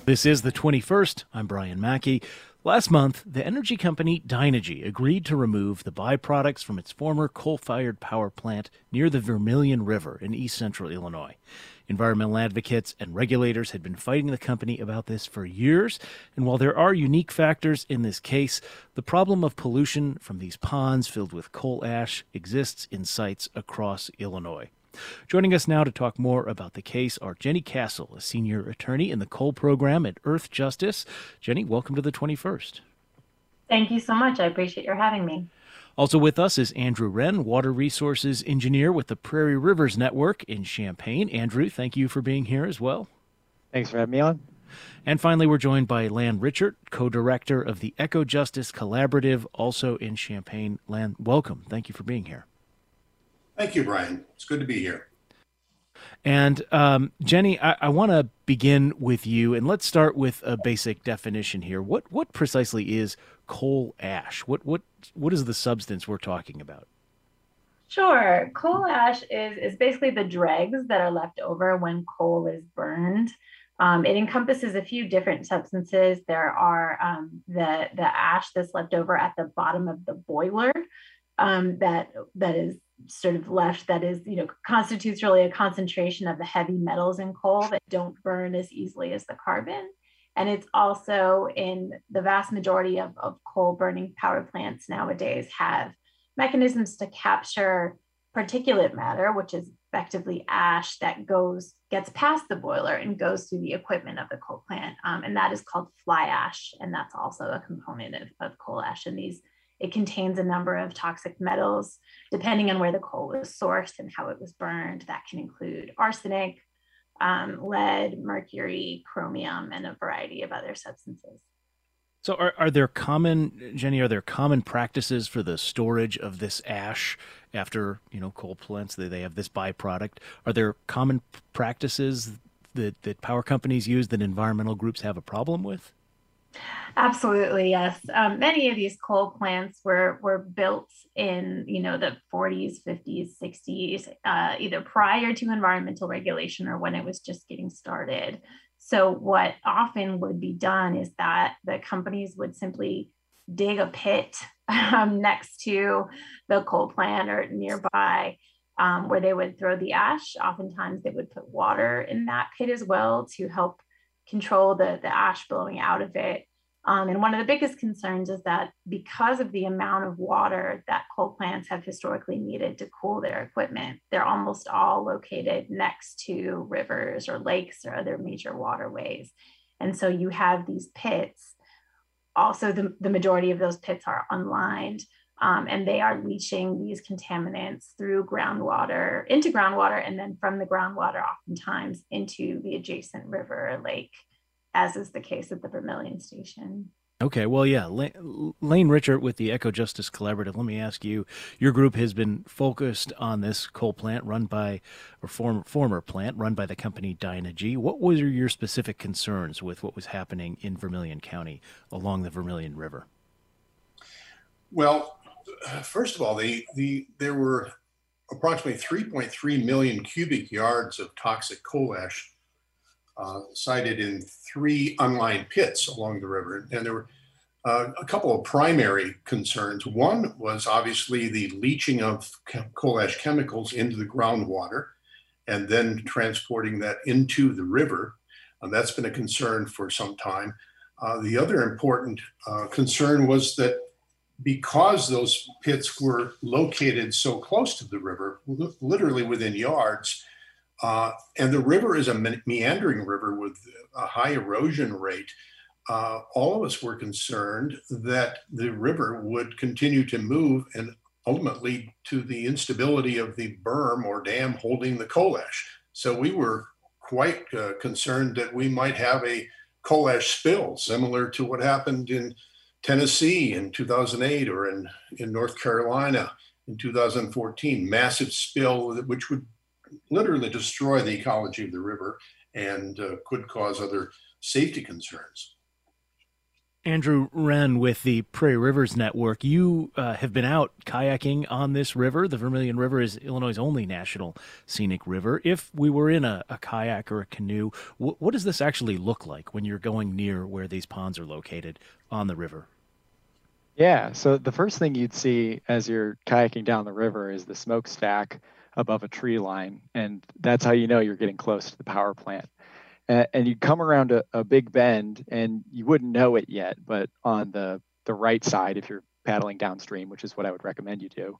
This is the 21st. I'm Brian Mackey. Last month, the energy company Dynegy agreed to remove the byproducts from its former coal-fired power plant near the Vermilion River in east central Illinois. Environmental advocates and regulators had been fighting the company about this for years, and while there are unique factors in this case, the problem of pollution from these ponds filled with coal ash exists in sites across Illinois. Joining us now to talk more about the case are Jenny Castle, a senior attorney in the coal program at Earth Justice. Jenny, welcome to the 21st. Thank you so much. I appreciate your having me. Also with us is Andrew Wren, water resources engineer with the Prairie Rivers Network in Champaign. Andrew, thank you for being here as well. Thanks for having me on. And finally, we're joined by Lan Richert, co-director of the Eco Justice Collaborative, also in Champaign. Lan, welcome. Thank you for being here. Thank you, Brian. It's good to be here. And Jenny, I want to begin with you, and let's start with a basic definition here. What precisely is coal ash? What is the substance we're talking about? Sure. Coal ash is basically the dregs that are left over when coal is burned. It encompasses a few different substances. There are the ash that's left over at the bottom of the boiler that is sort of left, that is, constitutes really a concentration of the heavy metals in coal that don't burn as easily as the carbon. And it's also in the vast majority of coal burning power plants nowadays have mechanisms to capture particulate matter, which is effectively ash that gets past the boiler and goes through the equipment of the coal plant. And that is called fly ash. And that's also a component of coal ash. And it contains a number of toxic metals, depending on where the coal was sourced and how it was burned. That can include arsenic, lead, mercury, chromium, and a variety of other substances. So are there common practices for the storage of this ash after, coal plants, they have this byproduct? Are there common practices that power companies use that environmental groups have a problem with? Absolutely, yes. Many of these coal plants were built in the 40s, 50s, 60s, either prior to environmental regulation or when it was just getting started. So what often would be done is that the companies would simply dig a pit next to the coal plant or nearby, where they would throw the ash. Oftentimes they would put water in that pit as well to help control the ash blowing out of it. And one of the biggest concerns is that because of the amount of water that coal plants have historically needed to cool their equipment, they're almost all located next to rivers or lakes or other major waterways. And so you have these pits. Also, the majority of those pits are unlined, and they are leaching these contaminants through groundwater, into groundwater, and then from the groundwater oftentimes into the adjacent river or lake, as is the case at the Vermilion Station. Okay, well, yeah, Lane Richert with the Eco Justice Collaborative, let me ask you, your group has been focused on this coal plant former plant run by the company Dynegy. What were your specific concerns with what was happening in Vermilion County along the Vermilion River? Well, first of all, there were approximately 3.3 million cubic yards of toxic coal ash sited in 3 unlined pits along the river. And there were a couple of primary concerns. One was obviously the leaching of coal ash chemicals into the groundwater and then transporting that into the river. That's been a concern for some time. The other important concern was that because those pits were located so close to the river, literally within yards, and the river is a meandering river with a high erosion rate, all of us were concerned that the river would continue to move and ultimately to the instability of the berm or dam holding the coal ash. So we were quite concerned that we might have a coal ash spill similar to what happened in Tennessee in 2008 or in North Carolina in 2014, massive spill which would literally destroy the ecology of the river and could cause other safety concerns. Andrew Wren with the Prairie Rivers Network. You have been out kayaking on this river. The Vermilion River is Illinois' only national scenic river. If we were in a kayak or a canoe, what does this actually look like when you're going near where these ponds are located on the river? Yeah, so the first thing you'd see as you're kayaking down the river is the smokestack above a tree line, and that's how you know you're getting close to the power plant. And you'd come around a big bend, and you wouldn't know it yet, but on the right side, if you're paddling downstream, which is what I would recommend you do,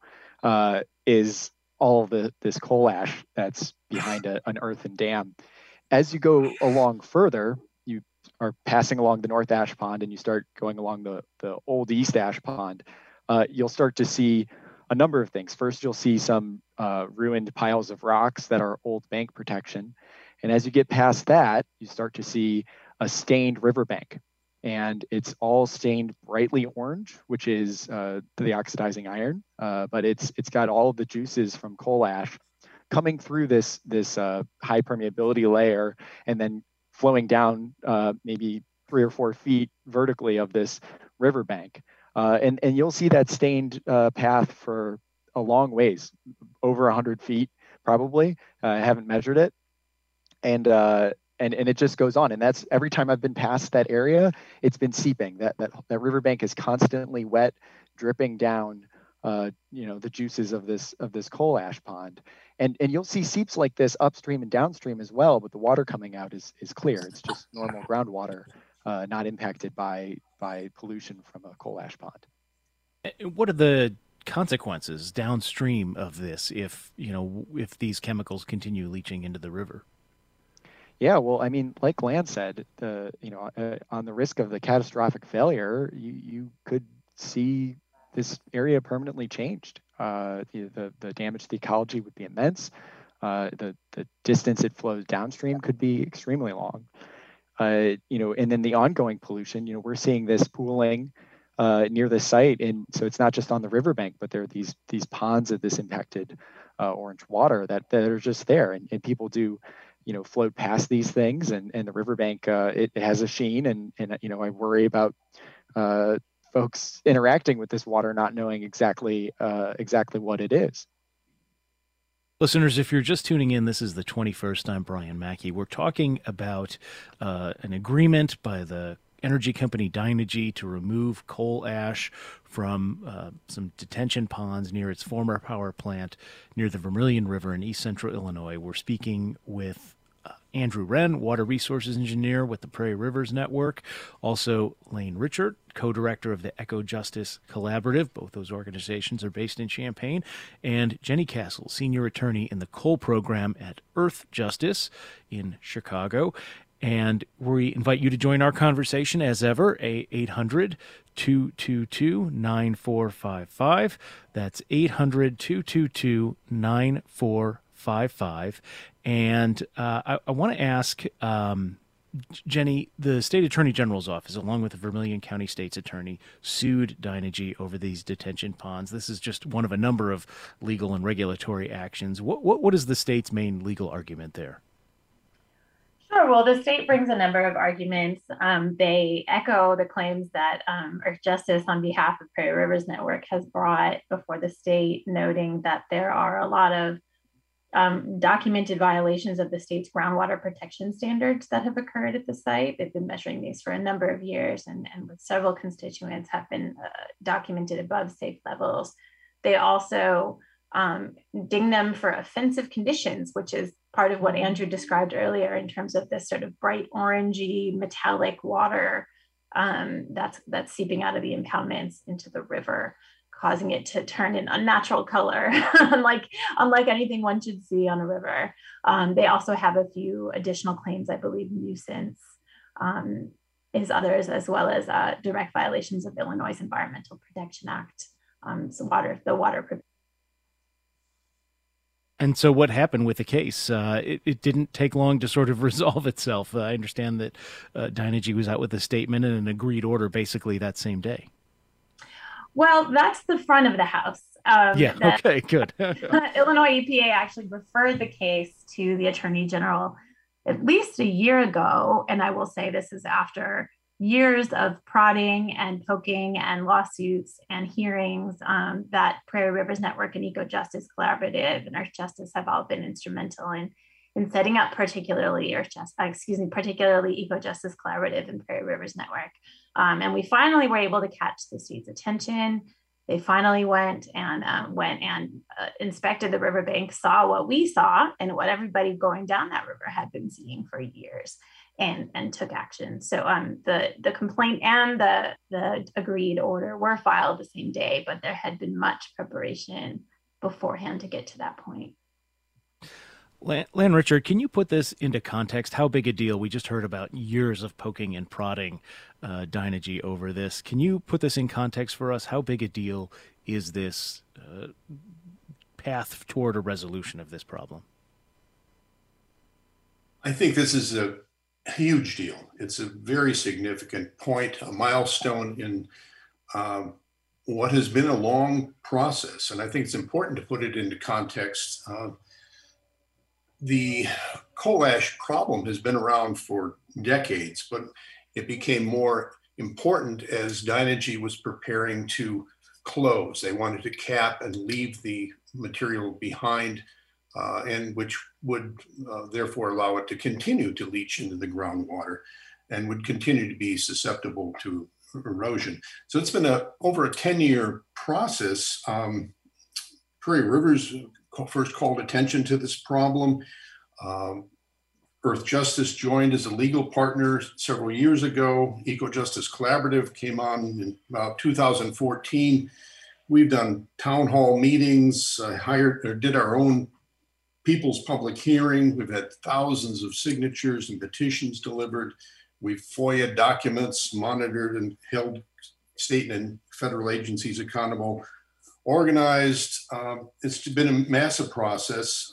is all of this coal ash that's behind an earthen dam. As you go along further, you are passing along the North Ash Pond and you start going along the old East Ash Pond, you'll start to see a number of things. First, you'll see some ruined piles of rocks that are old bank protection. And as you get past that, you start to see a stained riverbank. And it's all stained brightly orange, which is the oxidizing iron, but it's got all of the juices from coal ash coming through this high permeability layer and then flowing down maybe 3 or 4 feet vertically of this riverbank. And you'll see that stained path for a long ways, over 100 feet probably. I haven't measured it. And it just goes on. And that's every time I've been past that area, it's been seeping. That riverbank is constantly wet, dripping down the juices of this coal ash pond. And you'll see seeps like this upstream and downstream as well, but the water coming out is clear. It's just normal groundwater, not impacted by pollution from a coal ash pond. What are the consequences downstream of this if these chemicals continue leaching into the river? Yeah, well, I mean, like Lance said, on the risk of the catastrophic failure, you could see this area permanently changed. The damage to the ecology would be immense. The distance it flows downstream could be extremely long. And then the ongoing pollution. We're seeing this pooling near the site, and so it's not just on the riverbank, but there are these ponds of this impacted orange water that are just there, and people do float past these things, and the riverbank it has a sheen, and I worry about folks interacting with this water not knowing exactly what it is. Listeners, if you're just tuning in, this is the 21st. I'm Brian Mackey. We're talking about an agreement by the energy company Dynegy to remove coal ash from some detention ponds near its former power plant near the Vermilion River in east central Illinois. We're speaking with Andrew Wren, water resources engineer with the Prairie Rivers Network. Also, Lane Richert, co-director of the EcoJustice Collaborative. Both those organizations are based in Champaign. And Jenny Castle, senior attorney in the coal program at Earth Justice in Chicago. And we invite you to join our conversation as ever, 800-222-9455. That's 800-222-9455. And I want to ask, Jenny, the state attorney general's office, along with the Vermilion County State's attorney, sued Dynegy over these detention ponds. This is just one of a number of legal and regulatory actions. What is the state's main legal argument there? Sure. Well, the state brings a number of arguments. They echo the claims that Earth Justice, on behalf of Prairie Rivers Network, has brought before the state, noting that there are a lot of documented violations of the state's groundwater protection standards that have occurred at the site. They've been measuring these for a number of years, and with several constituents have been documented above safe levels. They also ding them for offensive conditions, which is part of what Andrew described earlier in terms of this sort of bright orangey metallic water that's seeping out of the impoundments into the river, causing it to turn an unnatural color, unlike anything one should see on a river. They also have a few additional claims, I believe nuisance is others, as well as direct violations of Illinois Environmental Protection Act. The water. And so what happened with the case? It didn't take long to sort of resolve itself. I understand that Dynegy was out with a statement and an agreed order basically that same day. Well, that's the front of the house. Okay, good. Illinois EPA actually referred the case to the Attorney General at least a year ago. And I will say this is after years of prodding and poking and lawsuits and hearings that Prairie Rivers Network and Eco Justice Collaborative and Earth Justice have all been instrumental in setting up, particularly Eco Justice Collaborative and Prairie Rivers Network. And we finally were able to catch the state's attention. They finally went and inspected the riverbank, saw what we saw and what everybody going down that river had been seeing for years, and took action. So the complaint and the agreed order were filed the same day, but there had been much preparation beforehand to get to that point. Lan Richard, can you put this into context? How big a deal? We just heard about years of poking and prodding Dynegy over this. Can you put this in context for us? How big a deal is this path toward a resolution of this problem? I think this is a huge deal. It's a very significant point, a milestone in what has been a long process. And I think it's important to put it into context. The coal ash problem has been around for decades, but it became more important as Dynegy was preparing to close. They wanted to cap and leave the material behind, and which would therefore allow it to continue to leach into the groundwater and would continue to be susceptible to erosion. So it's been over a 10-year process. Prairie Rivers first called attention to this problem. Earth Justice joined as a legal partner several years ago. Eco Justice Collaborative came on in about 2014. We've done town hall meetings, did our own people's public hearing. We've had thousands of signatures and petitions delivered. We've FOIA documents, monitored and held state and federal agencies accountable, organized. It's been a massive process.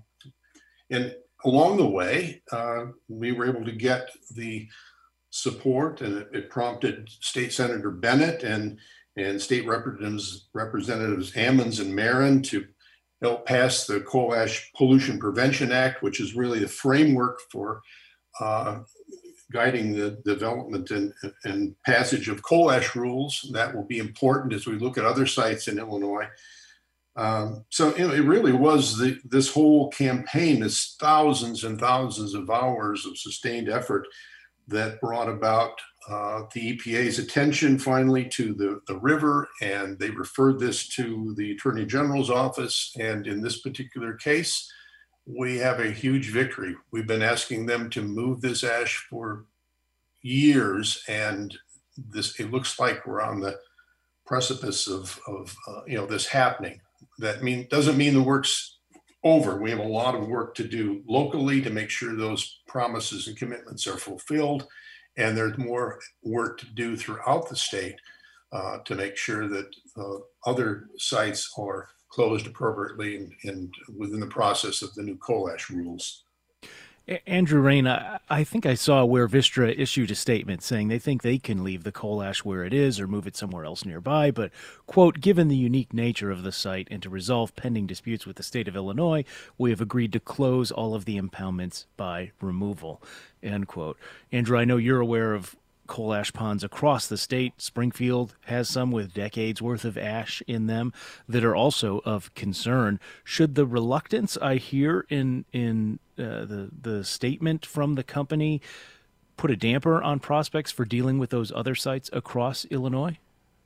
And along the way, we were able to get the support, and it prompted State Senator Bennett and State Representatives Ammons and Marin to help pass the Coal Ash Pollution Prevention Act, which is really the framework for guiding the development and passage of coal ash rules. That will be important as we look at other sites in Illinois. So it really was this whole campaign, this thousands and thousands of hours of sustained effort that brought about the EPA's attention finally to the river, and they referred this to the Attorney General's office. And in this particular case, we have a huge victory. We've been asking them to move this ash for years, and it looks like we're on the precipice of this happening. That doesn't mean the work's over. We have a lot of work to do locally to make sure those promises and commitments are fulfilled, and there's more work to do throughout the state to make sure that other sites are closed appropriately and within the process of the new coal ash rules. Andrew Rain, I think I saw where Vistra issued a statement saying they think they can leave the coal ash where it is or move it somewhere else nearby, but, quote, given the unique nature of the site and to resolve pending disputes with the state of Illinois, we have agreed to close all of the impoundments by removal, end quote. Andrew, I know you're aware of coal ash ponds across the state. Springfield has some with decades worth of ash in them that are also of concern. Should the reluctance I hear in the statement from the company put a damper on prospects for dealing with those other sites across Illinois?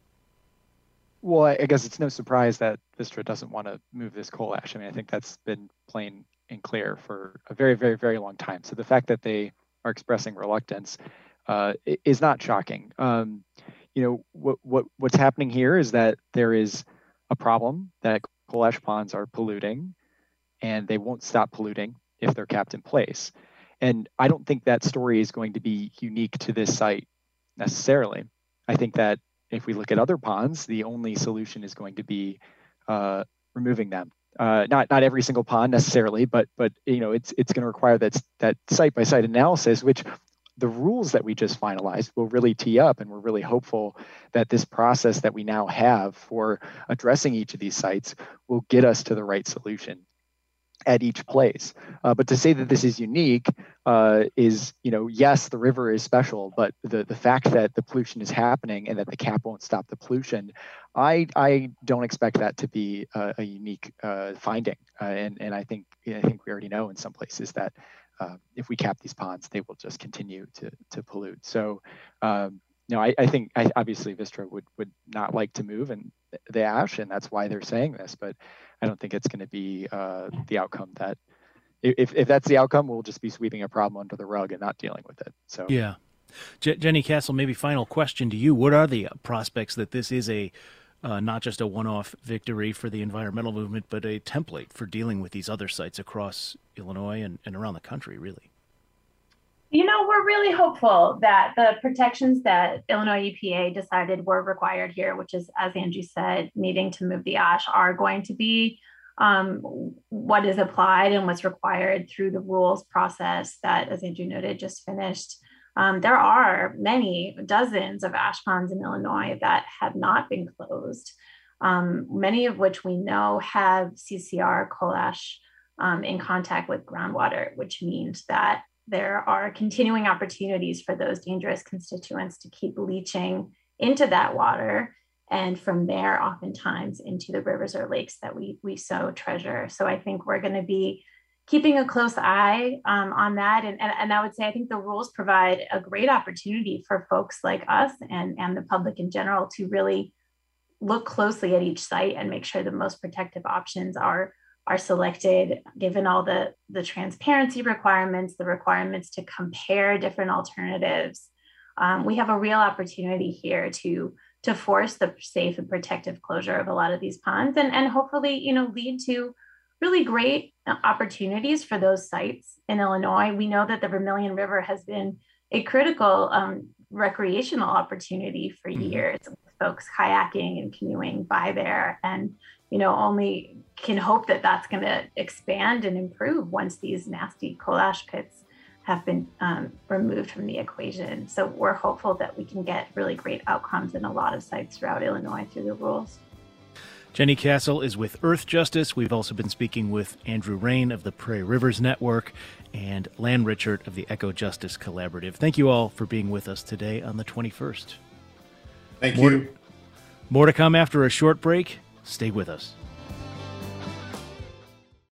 Well, I guess it's no surprise that Vistra doesn't want to move this coal ash. I mean, I think that's been plain and clear for a very, very, very long time. So the fact that they are expressing reluctance is not shocking. What's happening here is that there is a problem that coal ash ponds are polluting, and they won't stop polluting if they're kept in place. And I don't think that story is going to be unique to this site necessarily. I think that if we look at other ponds, the only solution is going to be removing them. Not every single pond necessarily, but it's going to require that site by site analysis, which the rules that we just finalized will really tee up, and we're really hopeful that this process that we now have for addressing each of these sites will get us to the right solution. at each place. But to say that this is unique is, yes, the river is special, but the fact that the pollution is happening and that the cap won't stop the pollution, I don't expect that to be a unique finding. And I think we already know in some places that if we cap these ponds, they will just continue to pollute. So, I think obviously Vistra would not like to move and the ash, and that's why they're saying this. But I don't think it's going to be the outcome that, if that's the outcome, we'll just be sweeping a problem under the rug and not dealing with it. So yeah, Jenny Castle, maybe final question to you: what are the prospects that this is a not just a one-off victory for the environmental movement, but a template for dealing with these other sites across Illinois and around the country, really? We're really hopeful that the protections that Illinois EPA decided were required here, which is, as Andrew said, needing to move the ash, are going to be what is applied and what's required through the rules process that, as Andrew noted, just finished. There are dozens of ash ponds in Illinois that have not been closed, many of which we know have CCR coal ash in contact with groundwater, which means that there are continuing opportunities for those dangerous constituents to keep leaching into that water, and from there, oftentimes into the rivers or lakes that we so treasure. So I think we're going to be keeping a close eye on that. And I would say, I think the rules provide a great opportunity for folks like us and the public in general to really look closely at each site and make sure the most protective options are selected, given all the transparency requirements, the requirements to compare different alternatives. We have a real opportunity here to force the safe and protective closure of a lot of these ponds and hopefully, lead to really great opportunities for those sites in Illinois. We know that the Vermilion River has been a critical recreational opportunity for years, with folks kayaking and canoeing by there, and only can hope that that's going to expand and improve once these nasty coal ash pits have been removed from the equation. So we're hopeful that we can get really great outcomes in a lot of sites throughout Illinois through the rules. Jenny Castle is with Earth Justice. We've also been speaking with Andrew Rain of the Prairie Rivers Network and Lan Richert of the Eco Justice Collaborative. Thank you all for being with us today on the 21st. Thank you. More to come after a short break. Stay with us.